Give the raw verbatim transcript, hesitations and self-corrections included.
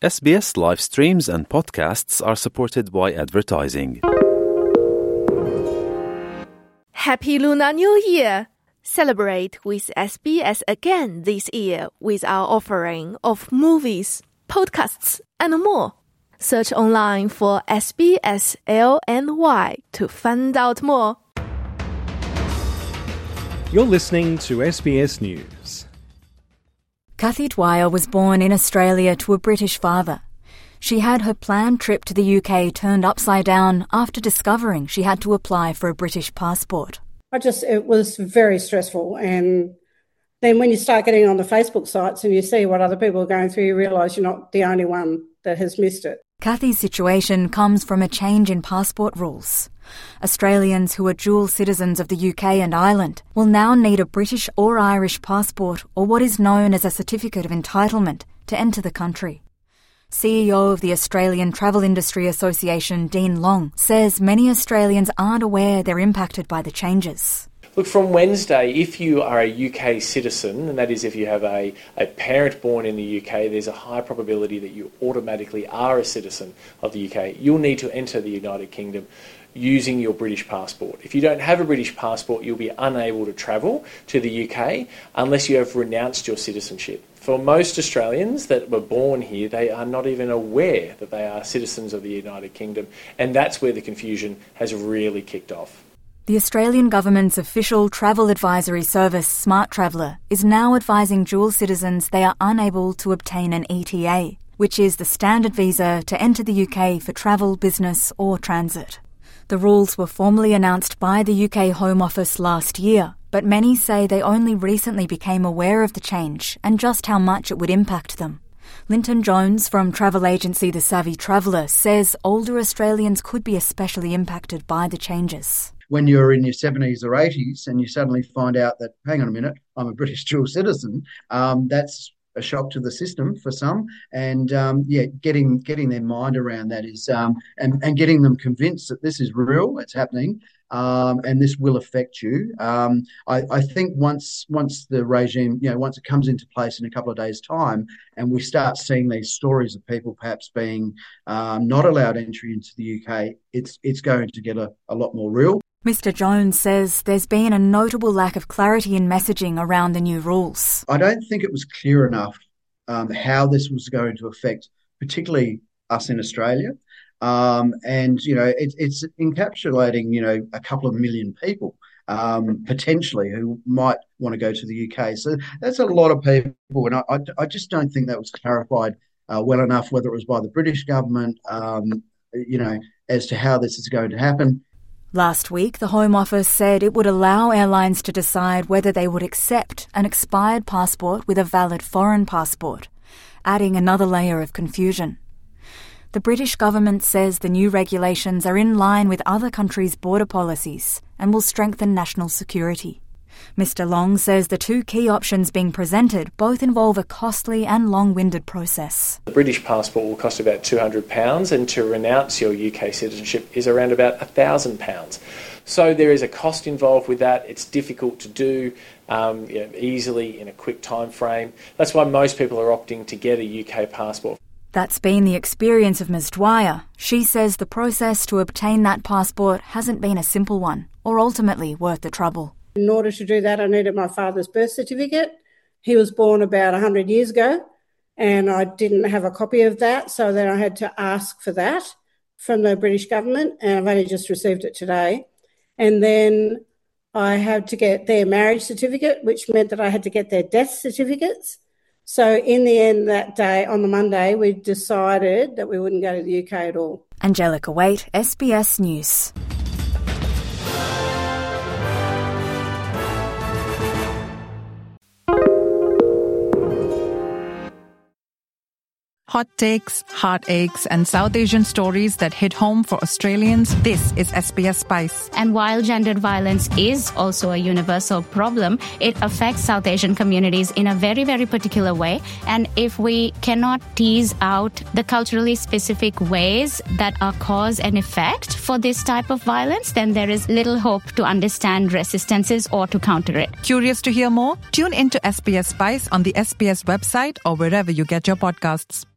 S B S live streams and podcasts are supported by advertising. Happy Lunar New Year! Celebrate with S B S again this year with our offering of movies, podcasts, and more. Search online for S B S L N Y to find out more. You're listening to S B S News. Kathy Dwyer was born in Australia to a British father. She had her planned trip to the U K turned upside down after discovering she had to apply for a British passport. I just, it was very stressful. And then when you start getting on the Facebook sites and you see what other people are going through, you realise you're not the only one that has missed it. Kathy's situation comes from a change in passport rules. Australians who are dual citizens of the U K and Ireland will now need a British or Irish passport or what is known as a certificate of entitlement to enter the country. C E O of the Australian Travel Industry Association, Dean Long, says many Australians aren't aware they're impacted by the changes. Look, from Wednesday, if you are a U K citizen, and that is if you have a, a parent born in the U K, there's a high probability that you automatically are a citizen of the U K. You'll need to enter the United Kingdom using your British passport. If you don't have a British passport, you'll be unable to travel to the U K unless you have renounced your citizenship. For most Australians that were born here, they are not even aware that they are citizens of the United Kingdom, and that's where the confusion has really kicked off. The Australian government's official travel advisory service, Smart Traveller, is now advising dual citizens they are unable to obtain an E T A, which is the standard visa to enter the U K for travel, business or transit. The rules were formally announced by the U K Home Office last year, but many say they only recently became aware of the change and just how much it would impact them. Linton Jones from travel agency The Savvy Traveller says older Australians could be especially impacted by the changes. When you're in your seventies or eighties and you suddenly find out that, hang on a minute, I'm a British dual citizen, um, that's a shock to the system for some. And, um, yeah, getting getting their mind around that is, um, and, and getting them convinced that this is real, it's happening, um, and this will affect you. Um, I, I think once once the regime, you know, once it comes into place in a couple of days' time and we start seeing these stories of people perhaps being um, not allowed entry into the U K, it's, it's going to get a, a lot more real. Mister Jones says there's been a notable lack of clarity in messaging around the new rules. I don't think it was clear enough um, how this was going to affect particularly us in Australia. Um, and, you know, it, it's encapsulating, you know, a couple of million people um, potentially who might want to go to the U K. So that's a lot of people. And I, I, I just don't think that was clarified uh, well enough, whether it was by the British government, um, you know, as to how this is going to happen. Last week, the Home Office said it would allow airlines to decide whether they would accept an expired passport with a valid foreign passport, adding another layer of confusion. The British government says the new regulations are in line with other countries' border policies and will strengthen national security. Mister Long says the two key options being presented both involve a costly and long-winded process. The British passport will cost about two hundred pounds, and to renounce your U K citizenship is around about one thousand pounds. So there is a cost involved with that. It's difficult to do um, you know, easily in a quick time frame. That's why most people are opting to get a U K passport. That's been the experience of Miz Dwyer. She says the process to obtain that passport hasn't been a simple one or ultimately worth the trouble. In order to do that, I needed my father's birth certificate. He was born about one hundred years ago, and I didn't have a copy of that, so then I had to ask for that from the British government, and I've only just received it today. And then I had to get their marriage certificate, which meant that I had to get their death certificates. So in the end that day, on the Monday, we decided that we wouldn't go to the U K at all. Angelica Waite, S B S News. Hot takes, heartaches, and South Asian stories that hit home for Australians. This is S B S Spice. And while gendered violence is also a universal problem, it affects South Asian communities in a very, very particular way. And if we cannot tease out the culturally specific ways that are cause and effect for this type of violence, then there is little hope to understand resistances or to counter it. Curious to hear more? Tune into S B S Spice on the S B S website or wherever you get your podcasts.